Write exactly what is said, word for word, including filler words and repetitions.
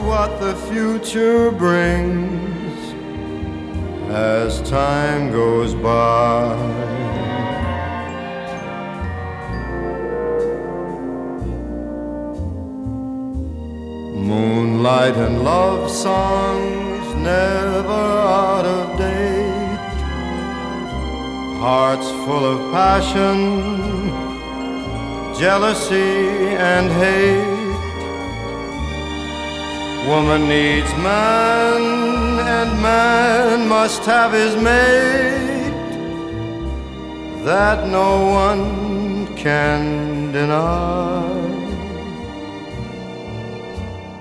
what the future brings as time goes by. Moonlight and love songs never out of date, hearts full of passion, jealousy and hate. Woman needs man, and man must have his mate. That no one can deny.